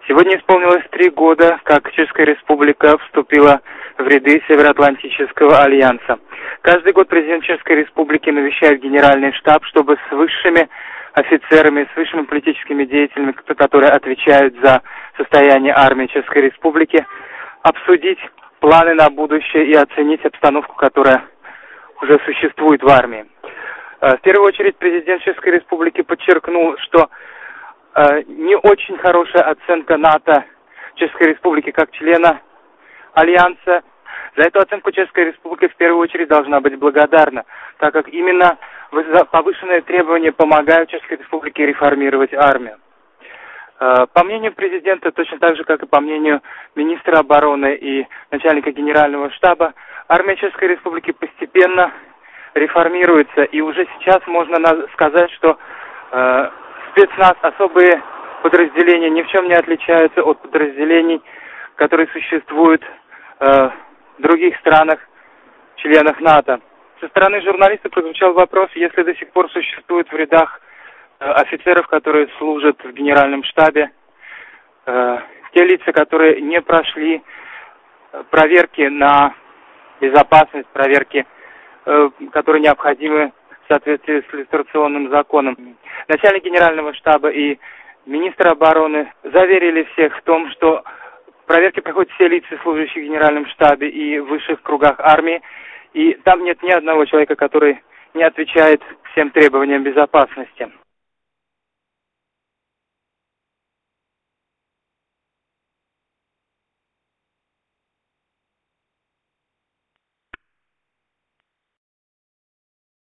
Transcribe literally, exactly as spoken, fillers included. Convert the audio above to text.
Сегодня исполнилось три года, как Чешская Республика вступила в ряды Североатлантического альянса. Каждый год президент Чешской Республики навещает Генеральный штаб, чтобы с высшими офицерами, с высшими политическими деятелями, которые отвечают за состояние армии Чешской Республики, обсудить планы на будущее и оценить обстановку, которая уже существует в армии. В первую очередь президент Чешской Республики подчеркнул, что не очень хорошая оценка НАТО Чешской Республики как члена Альянса. За эту оценку Чешская Республика в первую очередь должна быть благодарна, так как именно повышенные требования помогают Чешской Республике реформировать армию. По мнению президента, точно так же, как и по мнению министра обороны и начальника Генерального штаба, армия Чешской Республики постепенно реформируется, и уже сейчас можно сказать, что э, спецназ, особые подразделения ни в чем не отличаются от подразделений, которые существуют э, в других странах, членах НАТО. Со стороны журналистов прозвучал вопрос, если до сих пор существует в рядах э, офицеров, которые служат в Генеральном штабе, э, те лица, которые не прошли проверки на безопасность, проверки, э, которые необходимы в соответствии с иллюстрационным законом. Начальник Генерального штаба и министр обороны заверили всех в том, что проверки проходят все лица, служащие в Генеральном штабе и в высших кругах армии, и там нет ни одного человека, который не отвечает всем требованиям безопасности.